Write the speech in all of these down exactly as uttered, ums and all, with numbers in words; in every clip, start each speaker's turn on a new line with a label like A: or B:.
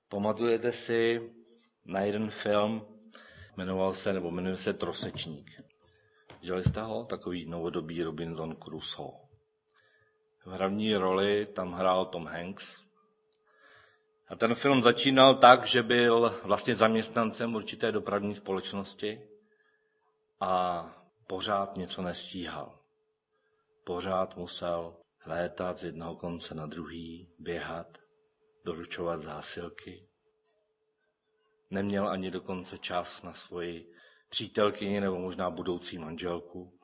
A: Pamatujete si na jeden film, jmenoval se, nebo jmenuje se Trosečník. Viděli jste ho? Takový novodobý Robinson Crusoe. V hlavní roli tam hrál Tom Hanks. A ten film začínal tak, že byl vlastně zaměstnancem určité dopravní společnosti a pořád něco nestíhal. Pořád musel létat z jednoho konce na druhý, běhat, doručovat zásilky. Neměl ani dokonce čas na svoji přítelkyni nebo možná budoucí manželku.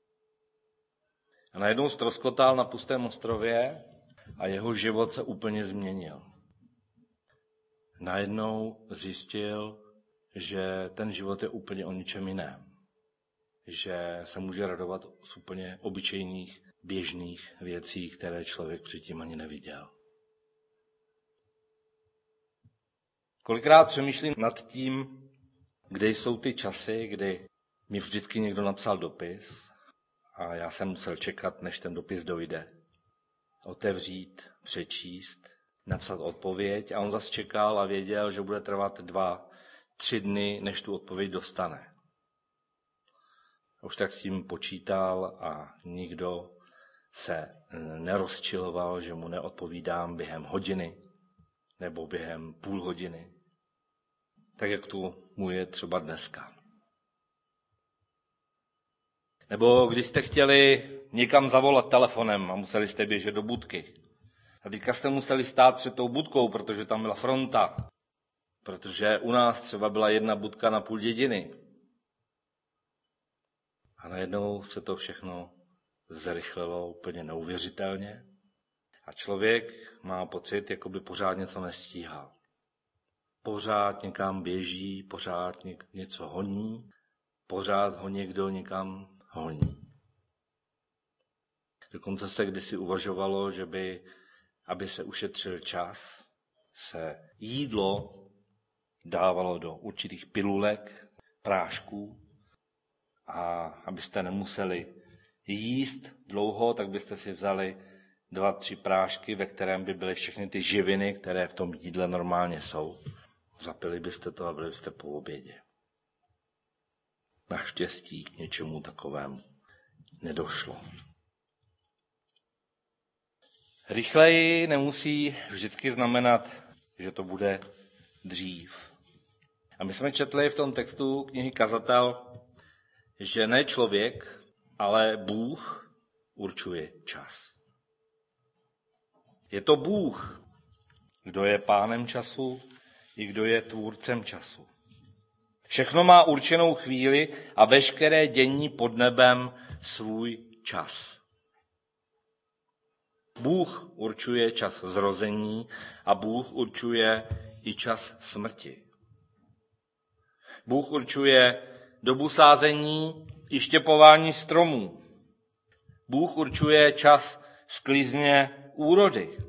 A: A najednou ztroskotal na pustém ostrově a jeho život se úplně změnil. Najednou zjistil, že ten život je úplně o ničem jiném. Že se může radovat z úplně obyčejných, běžných věcí, které člověk předtím ani neviděl. Kolikrát přemýšlím nad tím, kde jsou ty časy, kdy mi vždycky někdo napsal dopis a já jsem musel čekat, než ten dopis dojde. Otevřít, přečíst, napsat odpověď a on zase čekal a věděl, že bude trvat dva, tři dny, než tu odpověď dostane. Už tak s tím počítal a nikdo se nerozčiloval, že mu neodpovídám během hodiny nebo během půl hodiny. Tak jak tu mu je třeba dneska. Nebo když jste chtěli někam zavolat telefonem a museli jste běžet do budky. A teďka jste museli stát před tou budkou, protože tam byla fronta. Protože u nás třeba byla jedna budka na půl dědiny. A najednou se to všechno zrychlilo úplně neuvěřitelně. A člověk má pocit, jako by pořád něco nestíhal. Pořád někam běží, pořád něco honí, pořád ho někdo někam honí. Dokonce se kdysi uvažovalo, že by, aby se ušetřil čas, se jídlo dávalo do určitých pilulek, prášků a abyste nemuseli jíst dlouho, tak byste si vzali dva, tři prášky, ve kterém by byly všechny ty živiny, které v tom jídle normálně jsou. Zapili byste to a byli byste po obědě. Naštěstí k něčemu takovému nedošlo. Rychleji nemusí vždycky znamenat, že to bude dřív. A my jsme četli v tom textu knihy Kazatel, že ne člověk, ale Bůh určuje čas. Je to Bůh, kdo je pánem času i kdo je tvůrcem času. Všechno má určenou chvíli a veškeré dění pod nebem svůj čas. Bůh určuje čas zrození a Bůh určuje i čas smrti. Bůh určuje dobu sázení i štěpování stromů. Bůh určuje čas sklizně úrody.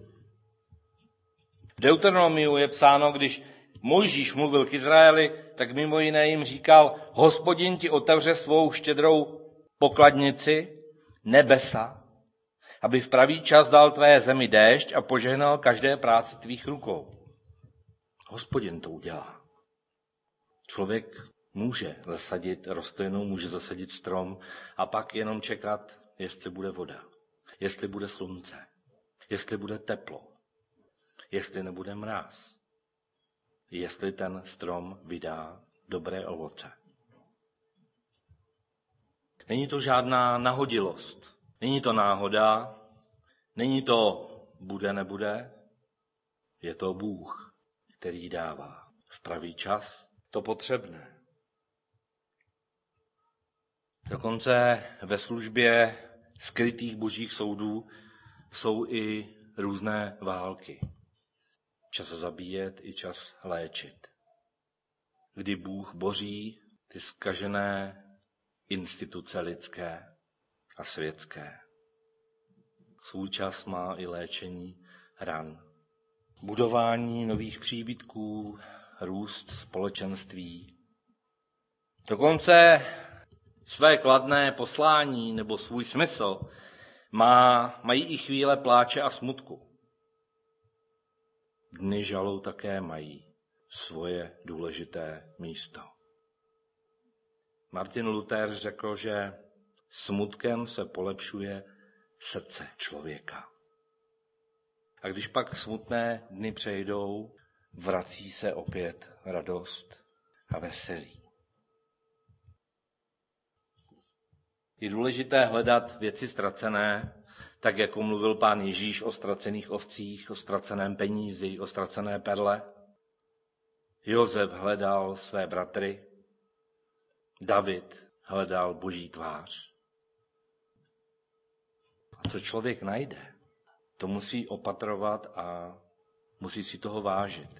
A: V Deuteronomiu je psáno, když Mojžíš mluvil k Izraeli, tak mimo jiné jim říkal, Hospodin ti otevře svou štědrou pokladnici, nebesa, aby v pravý čas dal tvé zemi déšť a požehnal každé práci tvých rukou. Hospodin to udělá. Člověk může zasadit rostlinu, může zasadit strom a pak jenom čekat, jestli bude voda, jestli bude slunce, jestli bude teplo, jestli nebude mráz, jestli ten strom vydá dobré ovoce. Není to žádná nahodilost, není to náhoda, není to bude, nebude, je to Bůh, který dává v pravý čas to potřebné. Dokonce ve službě skrytých božích soudů jsou i různé války. Čas zabíjet i čas léčit. Kdy Bůh boří ty zkažené instituce lidské a světské. Svůj čas má i léčení ran. Budování nových příbytků, růst společenství. Dokonce své kladné poslání nebo svůj smysl má, mají i chvíle pláče a smutku. dny žalu také mají svoje důležité místo. Martin Luther řekl, že smutkem se polepšuje srdce člověka. A když pak smutné dny přejdou, vrací se opět radost a veselí. Je důležité hledat věci ztracené, tak jako mluvil pán Ježíš o ztracených ovcích, o ztraceném penízi, o ztracené perle. Josef hledal své bratry, David hledal Boží tvář. A co člověk najde, to musí opatrovat a musí si toho vážit.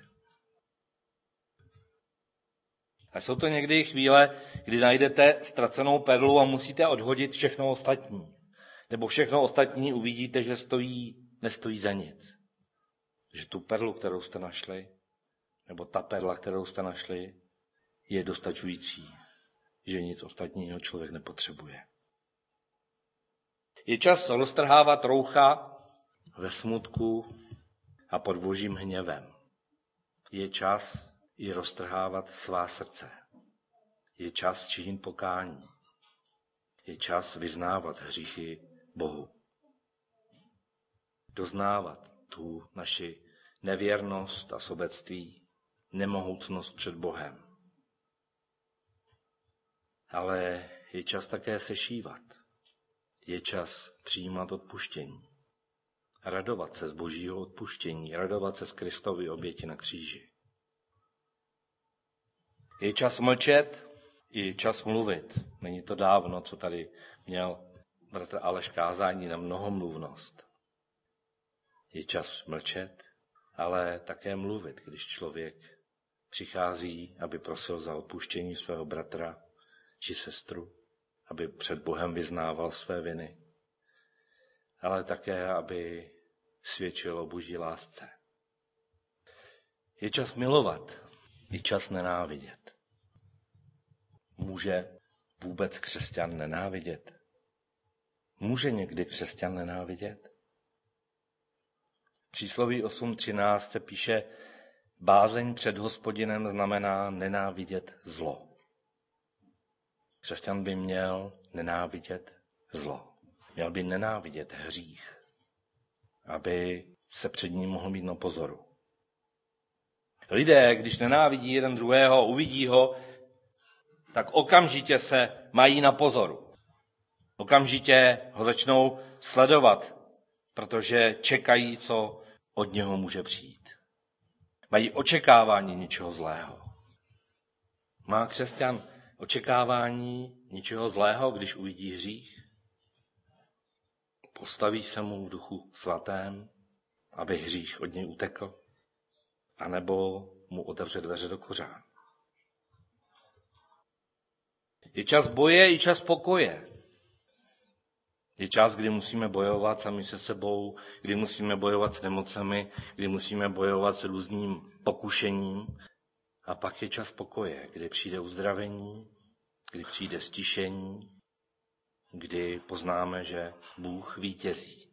A: A jsou to někdy chvíle, kdy najdete ztracenou perlu a musíte odhodit všechno ostatní. Nebo všechno ostatní uvidíte, že stojí, nestojí za nic. Že tu perlu, kterou jste našli, nebo ta perla, kterou jste našli, je dostačující. Že nic ostatního člověk nepotřebuje. Je čas roztrhávat roucha ve smutku a pod Božím hněvem. Je čas i roztrhávat svá srdce. Je čas činit pokání. Je čas vyznávat hříchy Bohu. Doznávat tu naši nevěrnost a sobectví, nemohoucnost před Bohem. Ale je čas také sešívat. Je čas přijímat odpuštění. Radovat se z Božího odpuštění, radovat se z Kristovy oběti na kříži. Je čas mlčet, je čas mluvit. Není to dávno, co tady měl bratr Aleš kázání na mnohomluvnost. Je čas mlčet, ale také mluvit, když člověk přichází, aby prosil za odpuštění svého bratra či sestru, aby před Bohem vyznával své viny, ale také, aby svědčil o Boží lásce. Je čas milovat, je čas nenávidět. Může vůbec křesťan nenávidět? Může někdy křesťan nenávidět? Přísloví osm třináct se píše, bázeň před Hospodinem znamená nenávidět zlo. Křesťan by měl nenávidět zlo. Měl by nenávidět hřích, aby se před ním mohl mít na pozoru. Lidé, když nenávidí jeden druhého, uvidí ho, tak okamžitě se mají na pozoru. Okamžitě ho začnou sledovat, protože čekají, co od něho může přijít. Mají očekávání něčeho zlého. Má křesťan očekávání něčeho zlého, když uvidí hřích? Postaví se mu v duchu svatém, aby hřích od něj utekl? A nebo mu otevře dveře do kořán? Je čas boje i čas pokoje. Je čas, kdy musíme bojovat sami se sebou, kdy musíme bojovat s nemocemi, kdy musíme bojovat s různým pokušením. A pak je čas pokoje, kdy přijde uzdravení, kdy přijde stišení, kdy poznáme, že Bůh vítězí.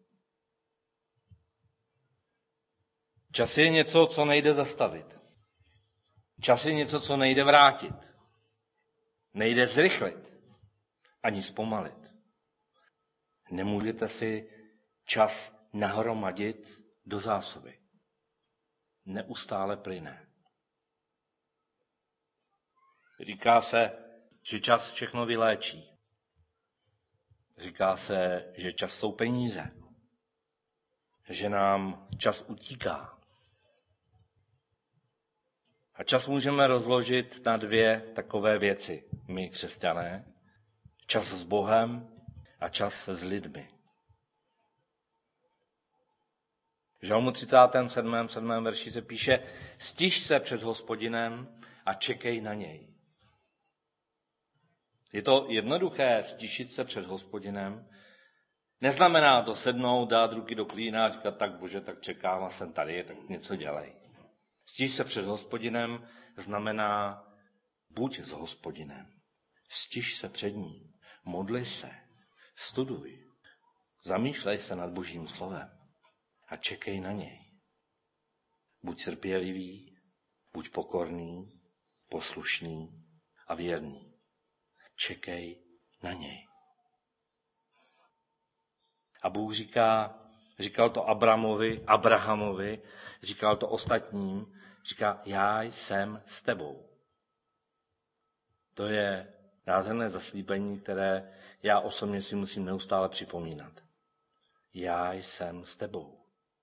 A: Čas je něco, co nejde zastavit. Čas je něco, co nejde vrátit. Nejde zrychlit, ani zpomalit. Nemůžete si čas nahromadit do zásoby. Neustále plyne. Říká se, že čas všechno vyléčí. Říká se, že čas jsou peníze. Že nám čas utíká. A čas můžeme rozložit na dvě takové věci, my křesťané. Čas s Bohem a čas s lidmi. V Žalmu třicátém sedmém sedmém verši se píše, stiš se před Hospodinem a čekej na něj. Je to jednoduché stišit se před Hospodinem. Neznamená to sednout, dát ruky do klína a říkat, tak Bože, tak čekám a jsem tady, tak něco dělej. Stiš se před Hospodinem znamená buď s Hospodinem. Stiš se před ním, modli se, studuj, zamýšlej se nad Božím slovem a čekej na něj. Buď trpělivý, buď pokorný, poslušný a věrný. Čekej na něj. A Bůh říká, říkal to Abramovi, Abrahamovi, říkal to ostatním, říká, já jsem s tebou. To je nádherné zaslíbení, které já osobně si musím neustále připomínat. Já jsem s tebou.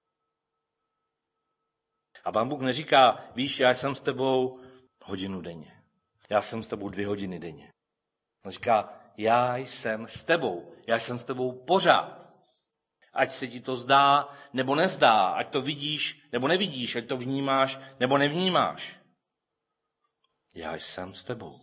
A: A Pán Bůh neříká, víš, já jsem s tebou hodinu denně. Já jsem s tebou dvě hodiny denně. On říká, já jsem s tebou. Já jsem s tebou pořád. Ať se ti to zdá, nebo nezdá. Ať to vidíš, nebo nevidíš. Ať to vnímáš, nebo nevnímáš. Já jsem s tebou.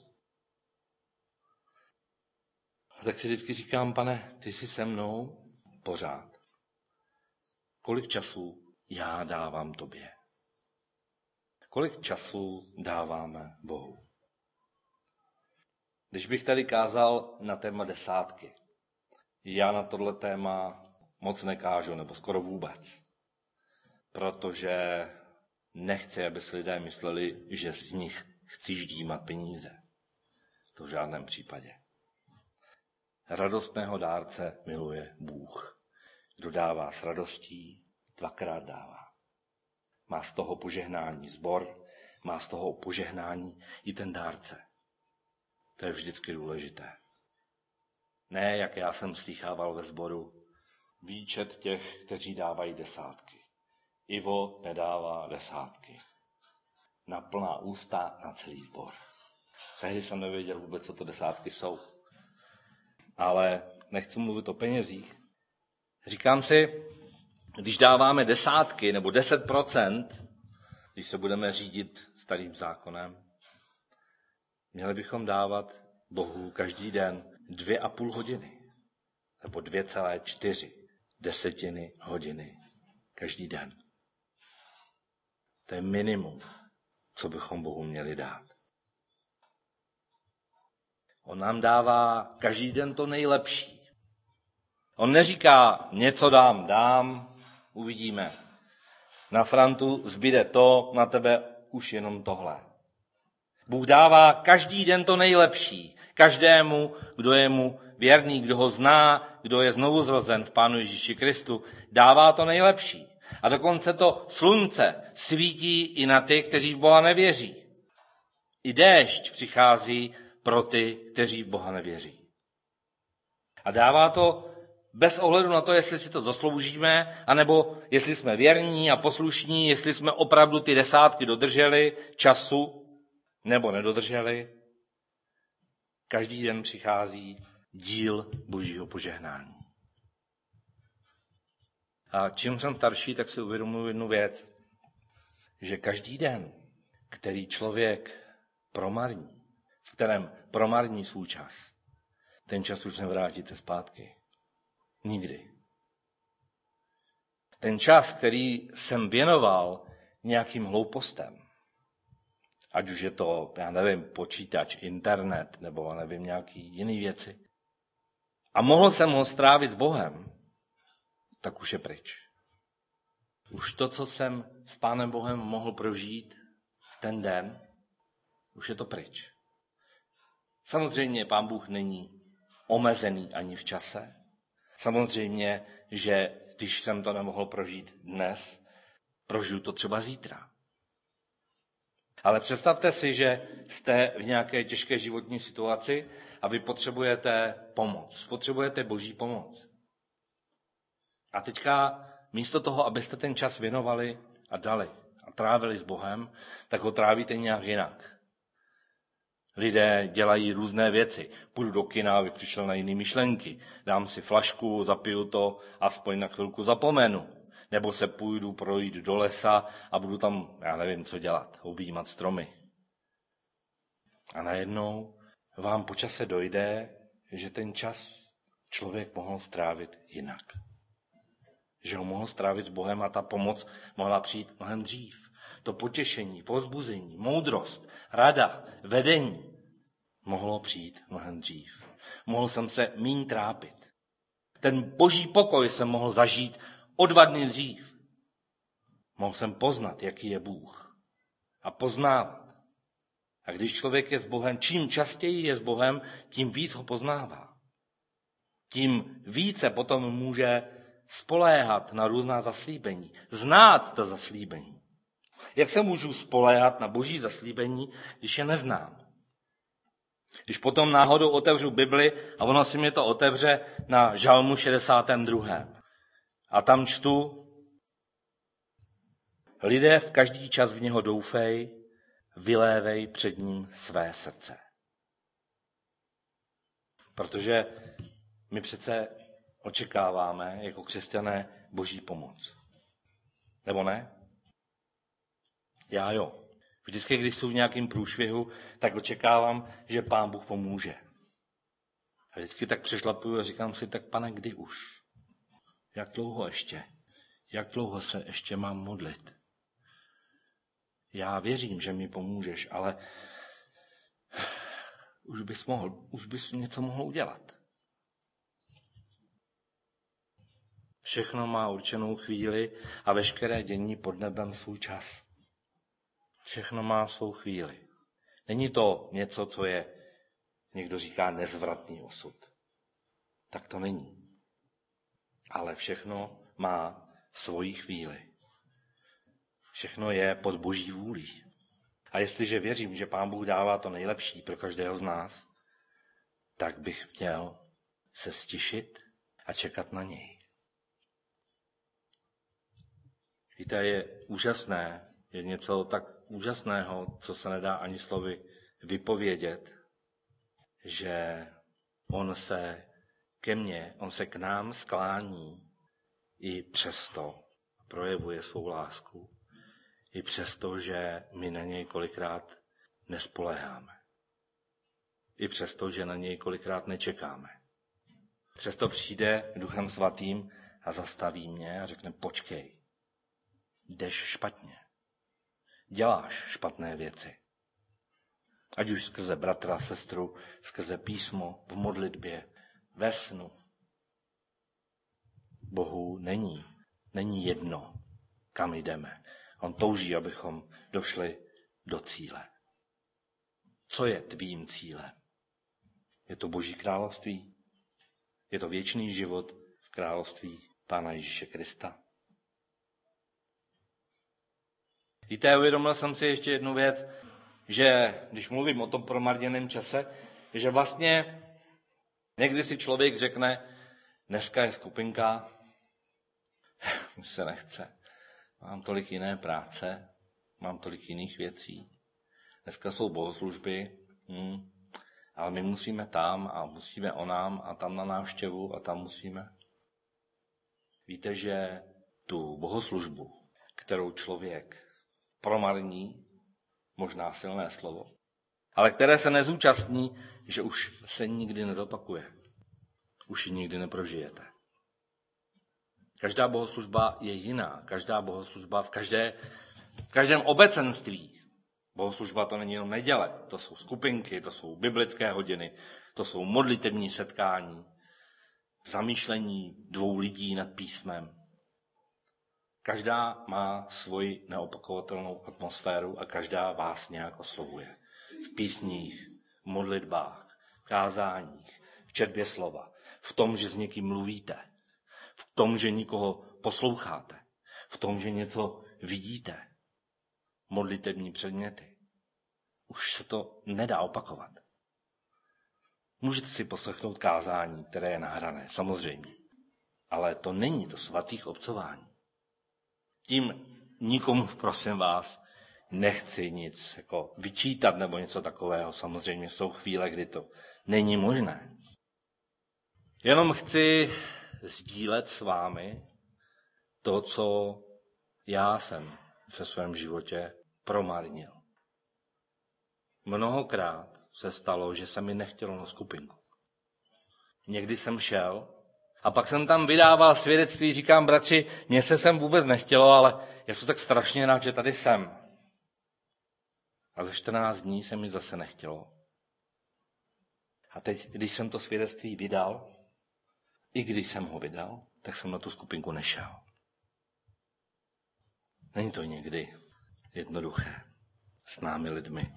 A: A tak si vždycky říkám, Pane, ty jsi se mnou pořád. Kolik času já dávám tobě? Kolik času dáváme Bohu? Když bych tady kázal na téma desátky, já na tohle téma moc nekážu, nebo skoro vůbec. Protože nechci, aby si lidé mysleli, že z nich chci ždímat peníze. To v žádném případě. Radostného dárce miluje Bůh. Kdo dává s radostí, dvakrát dává. Má z toho požehnání sbor, má z toho požehnání i ten dárce. To je vždycky důležité. Ne, jak já jsem slýchával ve sboru, výčet těch, kteří dávají desátky. Ivo nedává desátky. Na plná ústa na celý sbor. Tehdy jsem nevěděl vůbec, co to desátky jsou. Ale nechci mluvit o penězích. Říkám si, když dáváme desátky nebo deset procent, když se budeme řídit starým zákonem, měli bychom dávat Bohu každý den dvě a půl hodiny. Nebo dvě celé čtyři desetiny hodiny každý den. To je minimum, co bychom Bohu měli dát. On nám dává každý den to nejlepší. On neříká, něco dám, dám, uvidíme. Na Frantu zbyde to, na tebe už jenom tohle. Bůh dává každý den to nejlepší. Každému, kdo je mu věrný, kdo ho zná, kdo je znovu zrozen v Pánu Ježíši Kristu, dává to nejlepší. A dokonce to slunce svítí i na ty, kteří v Boha nevěří. I déšť přichází pro ty, kteří v Boha nevěří. A dává to bez ohledu na to, jestli si to zasloužíme, anebo jestli jsme věrní a poslušní, jestli jsme opravdu ty desátky dodrželi času, nebo nedodrželi. Každý den přichází díl Božího požehnání. A čím jsem starší, tak si uvědomuji jednu věc, že každý den, který člověk promarní, v kterém promarní svůj čas, ten čas už nevrátíte zpátky. Nikdy. Ten čas, který jsem věnoval nějakým hloupostem, ať už je to, já nevím, počítač, internet, nebo nevím, nějaký jiný věci, a mohl jsem ho strávit s Bohem, tak už je pryč. Už to, co jsem s Pánem Bohem mohl prožít v ten den, už je to pryč. Samozřejmě Pán Bůh není omezený ani v čase. Samozřejmě, že když jsem to nemohl prožít dnes, prožiju to třeba zítra. Ale představte si, že jste v nějaké těžké životní situaci a vy potřebujete pomoc. Potřebujete Boží pomoc. A teďka místo toho, abyste ten čas věnovali a dali a trávili s Bohem, tak ho trávíte nějak jinak. Lidé dělají různé věci. Půjdu do kina, abych přišel na jiné myšlenky. Dám si flašku, zapiju to, aspoň na chvilku zapomenu. Nebo se půjdu projít do lesa a budu tam, já nevím, co dělat, objímat stromy. A najednou vám po čase dojde, že ten čas člověk mohl strávit jinak. Že ho mohl strávit s Bohem a ta pomoc mohla přijít mnohem dřív. To potěšení, povzbuzení, moudrost, rada, vedení mohlo přijít mnohem dřív. Mohl jsem se míň trápit. Ten Boží pokoj jsem mohl zažít o dva dny dřív. Mohl jsem poznat, jaký je Bůh. A poznávat. A když člověk je s Bohem, čím častěji je s Bohem, tím víc ho poznává. Tím více potom může spoléhat na různá zaslíbení. Znát to zaslíbení. Jak se můžu spoléhat na boží zaslíbení, když je neznám? Když potom náhodou otevřu Bibli a ono si mě to otevře na Žalmu šedesátém druhém. A tam čtu: lidé v každý čas v něho doufej, vylévej před ním své srdce. Protože my přece očekáváme jako křesťané boží pomoc. Nebo ne? Já jo. Vždycky, když jsou v nějakém průšvihu, tak očekávám, že Pán Bůh pomůže. A vždycky tak přešlapuju a říkám si, tak Pane, kdy už? Jak dlouho ještě? Jak dlouho se ještě mám modlit? Já věřím, že mi pomůžeš, ale už bys mohl, už bys něco mohl udělat. Všechno má určenou chvíli a veškeré dění pod nebem svůj čas. Všechno má svou chvíli. Není to něco, co je, někdo říká, nezvratný osud. Tak to není. Ale všechno má svoji chvíli. Všechno je pod boží vůlí. A jestliže věřím, že Pán Bůh dává to nejlepší pro každého z nás, tak bych měl se stišit a čekat na něj. Víte, je úžasné, je něco tak úžasného, co se nedá ani slovy vypovědět, že on se ke mně, on se k nám sklání i přesto projevuje svou lásku, i přesto, že my na něj kolikrát nespoléháme. I přesto, že na něj kolikrát nečekáme. Přesto přijde Duchem Svatým a zastaví mě a řekne, počkej, jdeš špatně. Děláš špatné věci. Ať už skrze bratra, sestru, skrze písmo, v modlitbě, ve snu. Bohu není, není jedno, kam jdeme. On touží, abychom došli do cíle. Co je tvým cílem? Je to Boží království? Je to věčný život v království Pána Ježíše Krista? Víte, uvědomil jsem si ještě jednu věc, že když mluvím o tom promarněném čase, že vlastně někdy si člověk řekne, dneska je skupinka, mi se nechce, mám tolik jiné práce, mám tolik jiných věcí, dneska jsou bohoslužby, hm, ale my musíme tam a musíme onám a tam na návštěvu a tam musíme. Víte, že tu bohoslužbu, kterou člověk promarní, možná silné slovo, ale které se nezúčastní, že už se nikdy nezopakuje. Už ji nikdy neprožijete. Každá bohoslužba je jiná. Každá bohoslužba v, každé, v každém obecenství. Bohoslužba to není jenom neděle. To jsou skupinky, to jsou biblické hodiny, to jsou modlitební setkání, zamýšlení dvou lidí nad písmem. Každá má svoji neopakovatelnou atmosféru a každá vás nějak oslovuje. V písních, v modlitbách, v kázáních, v četbě slova, v tom, že s někým mluvíte, v tom, že nikoho posloucháte, v tom, že něco vidíte. Modlitební předměty. Už se to nedá opakovat. Můžete si poslechnout kázání, které je nahrané, samozřejmě. Ale to není to svatých obcování. Tím nikomu, prosím vás, nechci nic jako vyčítat nebo něco takového. Samozřejmě jsou chvíle, kdy to není možné. Jenom chci sdílet s vámi to, co já jsem ve svém životě promarnil. Mnohokrát se stalo, že se mi nechtělo na skupinku. Někdy jsem šel a pak jsem tam vydával svědectví, říkám, bratři, mně se sem vůbec nechtělo, ale já jsem tak strašně rád, že tady jsem. A za čtrnáct dní se mi zase nechtělo. A teď, když jsem to svědectví vydal, i když jsem ho vydal, tak jsem na tu skupinku nešel. Není to někdy jednoduché s námi lidmi.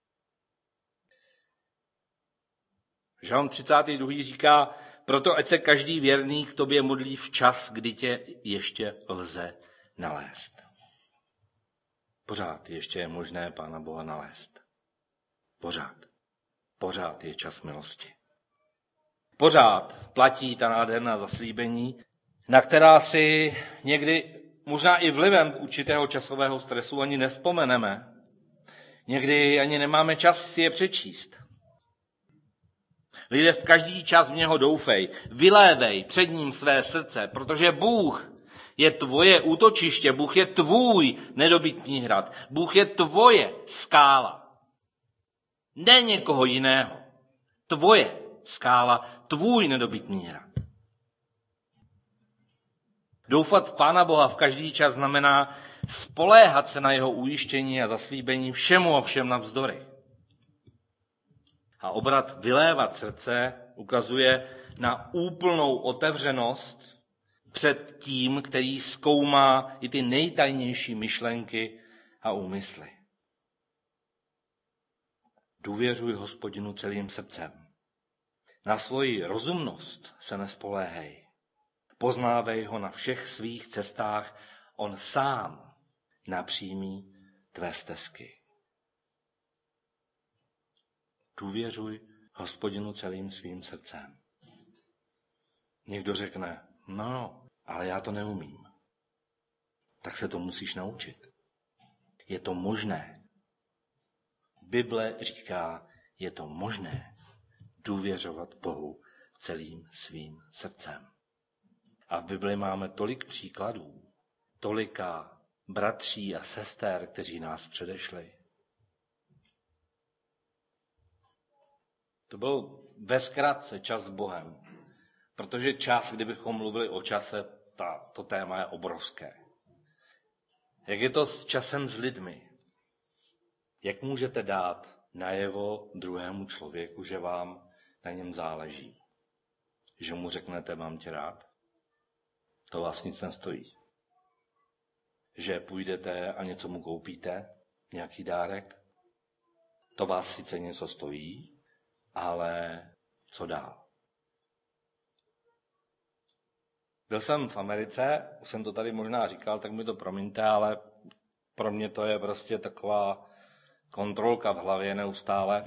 A: Žalm třicátý druhý říká, proto ať se každý věrný k tobě modlí v čas, kdy tě ještě lze nalézt. Pořád ještě je možné Pána Boha nalézt. Pořád. Pořád je čas milosti. Pořád platí ta nádherná zaslíbení, na která si někdy možná i vlivem určitého časového stresu ani nevzpomeneme. Někdy ani nemáme čas si je přečíst. Lidé v každý čas v něho doufej, vylévej před ním své srdce, protože Bůh je tvoje útočiště, Bůh je tvůj nedobytný hrad, Bůh je tvoje skála. Ne někoho jiného. Tvoje skála, tvůj nedobytný hrad. Doufat v Pána Boha v každý čas znamená spoléhat se na jeho ujištění a zaslíbení všemu a všem navzdory. A obrat vylévat srdce ukazuje na úplnou otevřenost před tím, který zkoumá i ty nejtajnější myšlenky a úmysly. Důvěřuj Hospodinu celým srdcem. Na svoji rozumnost se nespoléhej. Poznávej ho na všech svých cestách, on sám napřímí tvé stezky. Důvěřuj Hospodinu celým svým srdcem. Někdo řekne, no, ale já to neumím. Tak se to musíš naučit. Je to možné. Bible říká, je to možné důvěřovat Bohu celým svým srdcem. A v Bibli máme tolik příkladů, tolika bratří a sester, kteří nás předešli. To byl ve zkratce čas s Bohem, protože čas, kdybychom mluvili o čase, ta, to téma je obrovské. Jak je to s časem s lidmi? Jak můžete dát najevo druhému člověku, že vám na něm záleží? Že mu řeknete, mám tě rád? To vás nic nestojí. Že půjdete a něco mu koupíte, nějaký dárek? To vás sice něco stojí, ale co dál? Byl jsem v Americe, už jsem to tady možná říkal, tak mi to promiňte, ale pro mě to je prostě taková kontrolka v hlavě neustále.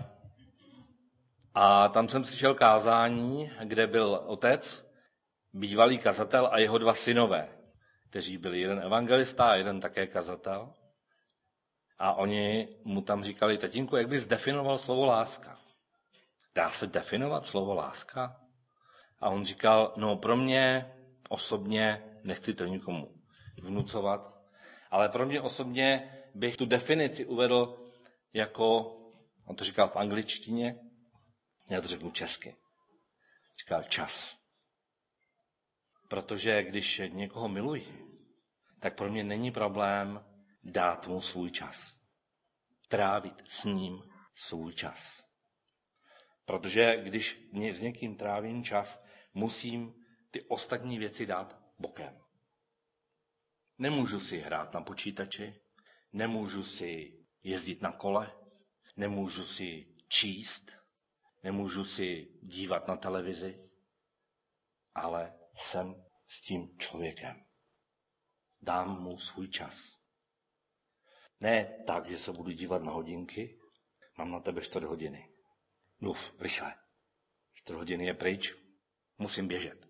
A: A tam jsem slyšel kázání, kde byl otec, bývalý kazatel a jeho dva synové, kteří byli jeden evangelista a jeden také kazatel. A oni mu tam říkali, tatínku, jak bys definoval slovo láska? Dá se definovat slovo láska? A on říkal, no pro mě osobně, nechci to nikomu vnucovat, ale pro mě osobně bych tu definici uvedl jako, on to říkal v angličtině, já to řeknu česky, říkal čas. Protože když někoho miluji, tak pro mě není problém dát mu svůj čas. Trávit s ním svůj čas. Protože když s někým trávím čas, musím ty ostatní věci dát bokem. Nemůžu si hrát na počítači, nemůžu si jezdit na kole, nemůžu si číst, nemůžu si dívat na televizi, ale jsem s tím člověkem. Dám mu svůj čas. Ne tak, že se budu dívat na hodinky, mám na tebe čtvrt hodiny. Mluv, rychle. Čtvrt hodiny je pryč, musím běžet.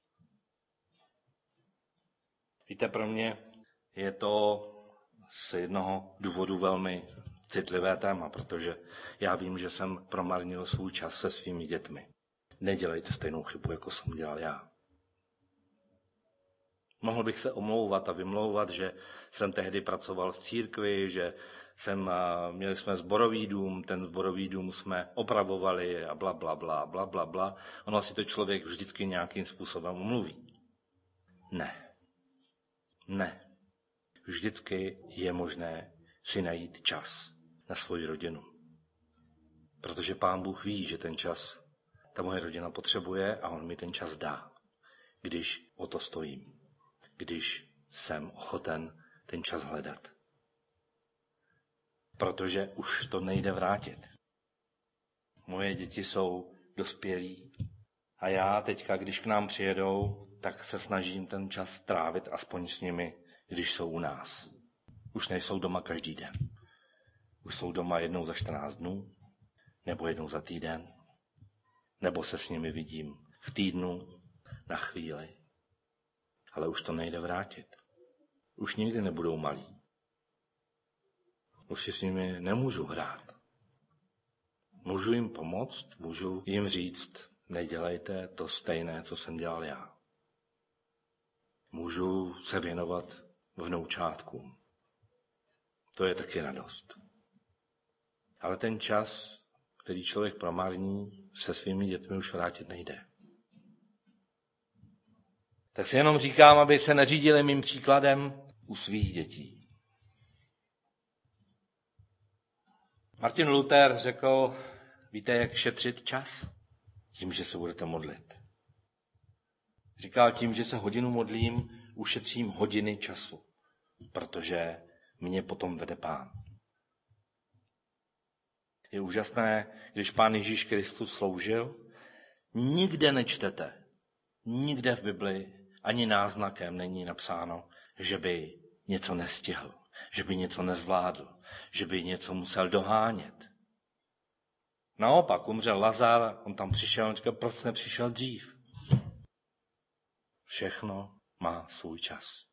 A: Víte, pro mě je to z jednoho důvodu velmi citlivé téma, protože já vím, že jsem promarnil svůj čas se svými dětmi. Nedělejte stejnou chybu, jako jsem dělal já. Mohl bych se omlouvat a vymlouvat, že jsem tehdy pracoval v církvi, že jsem, měli jsme sborový dům, ten sborový dům jsme opravovali a bla, bla, bla, bla, bla, bla. Ono si to člověk vždycky nějakým způsobem omluví. Ne. Ne. Vždycky je možné si najít čas na svoji rodinu. Protože Pán Bůh ví, že ten čas ta moje rodina potřebuje a on mi ten čas dá, když o to stojím. Když jsem ochoten ten čas hledat. Protože už to nejde vrátit. Moje děti jsou dospělí a já teďka, když k nám přijedou, tak se snažím ten čas trávit aspoň s nimi, když jsou u nás. Už nejsou doma každý den. Už jsou doma jednou za čtrnáct dnů, nebo jednou za týden, nebo se s nimi vidím v týdnu, na chvíli. Ale už to nejde vrátit. Už nikdy nebudou malí. Už si s nimi nemůžu hrát. Můžu jim pomoct, můžu jim říct, nedělejte to stejné, co jsem dělal já. Můžu se věnovat vnoučátkům. To je taky radost. Ale ten čas, který člověk promarní, se svými dětmi už vrátit nejde. Tak si jenom říkám, aby se neřídili mým příkladem u svých dětí. Martin Luther řekl, víte, jak šetřit čas? Tím, že se budete modlit. Říkal, tím, že se hodinu modlím, ušetřím hodiny času, protože mě potom vede Pán. Je úžasné, když Pán Ježíš Kristus sloužil, nikde nečtete, nikde v Bibli ani náznakem není napsáno, že by něco nestihl, že by něco nezvládl, že by něco musel dohánět. Naopak, umřel Lazar, on tam přišel, on říkal, proč nepřišel dřív? Všechno má svůj čas.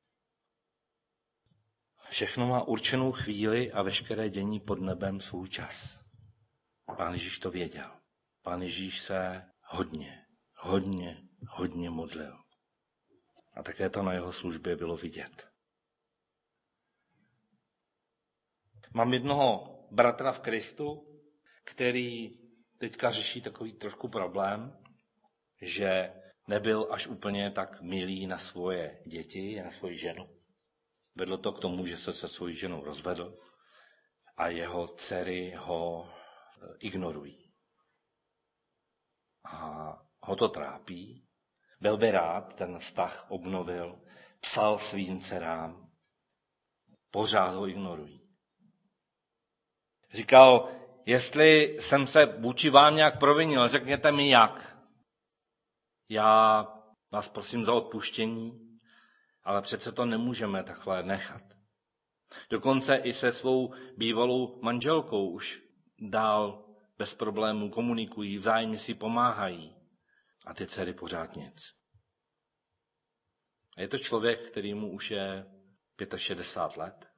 A: Všechno má určenou chvíli a veškeré dění pod nebem svůj čas. Pán Ježíš to věděl. Pán Ježíš se hodně, hodně, hodně modlil. A také to na jeho službě bylo vidět. Mám jednoho bratra v Kristu, který teďka řeší takový trošku problém, že nebyl až úplně tak milý na svoje děti, na svoji ženu. Vedlo to k tomu, že se se svojí ženou rozvedl a jeho dcery ho ignorují. A ho to trápí. Byl by rád, ten vztah obnovil, psal svým dcerám, pořád ho ignorují. Říkal, jestli jsem se vůči vám nějak provinil, řekněte mi jak. Já vás prosím za odpuštění, ale přece to nemůžeme takhle nechat. Dokonce i se svou bývalou manželkou už dál bez problémů komunikují, vzájemně si pomáhají. A ty dcery pořád nic. A je to člověk, který mu už je šedesát pět let.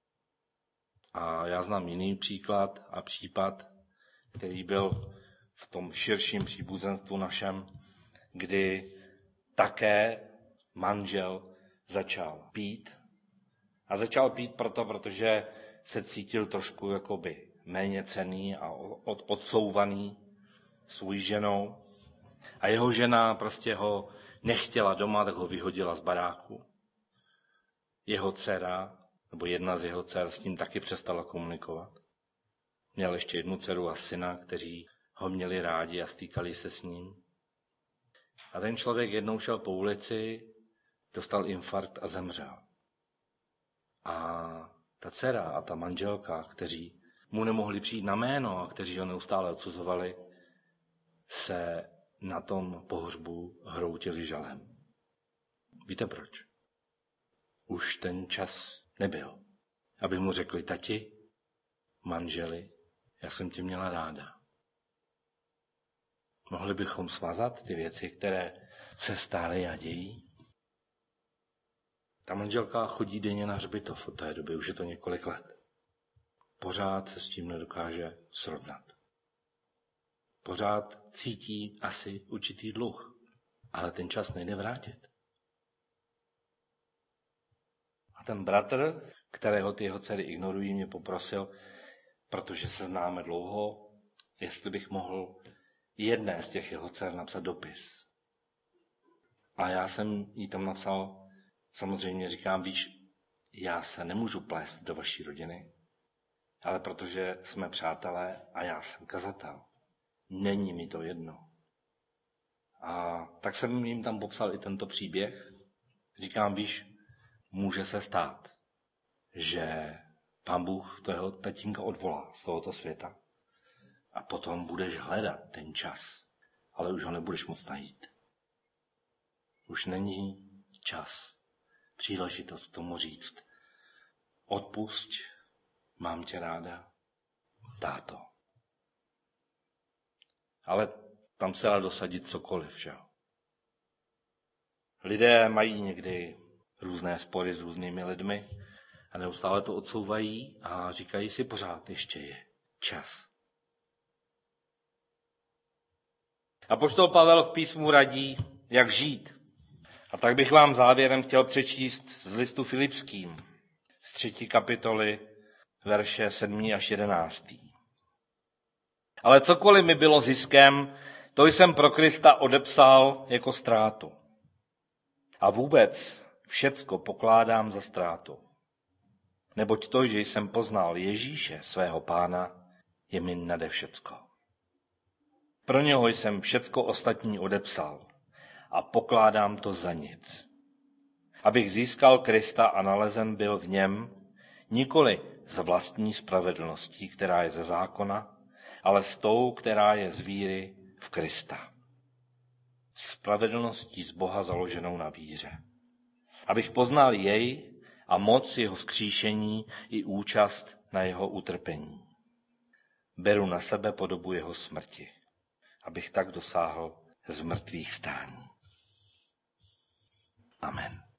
A: A já znám jiný příklad a případ, který byl v tom širším příbuzenstvu našem, kdy také manžel začal pít. A začal pít proto, protože se cítil trošku jakoby méně cenný a od, odsouvaný svou ženou. A jeho žena prostě ho nechtěla doma, tak ho vyhodila z baráku. Jeho dcera, nebo jedna z jeho dcer, s ním taky přestala komunikovat. Měl ještě jednu dceru a syna, kteří ho měli rádi a stýkali se s ním. A ten člověk jednou šel po ulici, dostal infarkt a zemřel. A ta dcera a ta manželka, kteří mu nemohli přijít na jméno a kteří ho neustále odsuzovali, se na tom pohřbu hroutili žalem. Víte proč? Už ten čas nebyl, aby mu řekli, tati, manželi, já jsem tě měla ráda. Mohli bychom svázat ty věci, které se stály a dějí? Ta manželka chodí denně na hřbitov od té doby, už je to několik let. Pořád se s tím nedokáže srovnat. Pořád cítí asi určitý dluh, ale ten čas nejde vrátit. A ten bratr, kterého ty jeho dcery ignorují, mě poprosil, protože se známe dlouho, jestli bych mohl jedné z těch jeho dcer napsat dopis. A já jsem jí tam napsal, samozřejmě říkám, víš, já se nemůžu plést do vaší rodiny, ale protože jsme přátelé a já jsem kazatel. Není mi to jedno. A tak jsem jim tam popsal i tento příběh. Říkám, víš, může se stát, že Pán Bůh tvého tatínka odvolá z tohoto světa a potom budeš hledat ten čas, ale už ho nebudeš moc najít. Už není čas, příležitost k tomu říct: odpusť, mám tě ráda, táto. Ale tam se dá dosadit cokoliv, že? Lidé mají někdy různé spory s různými lidmi a neustále to odsouvají a říkají si pořád, ještě je čas. Apoštol Pavel v písmu radí, jak žít. A tak bych vám závěrem chtěl přečíst z listu Filipským, z třetí kapitoly, verše sedmý až jedenáctý. Ale cokoliv mi bylo ziskem, to jsem pro Krista odepsal jako ztrátu. A vůbec všecko pokládám za ztrátu. Neboť to, že jsem poznal Ježíše, svého Pána, je mi nade všecko. Pro něho jsem všecko ostatní odepsal a pokládám to za nic. Abych získal Krista a nalezen byl v něm, nikoli z vlastní spravedlností, která je ze zákona, ale s tou, která je z víry v Krista. Spravedlností z Boha založenou na víře. Abych poznal jej a moc jeho vzkříšení i účast na jeho utrpení. Beru na sebe podobu jeho smrti, abych tak dosáhl z mrtvých vstání. Amen.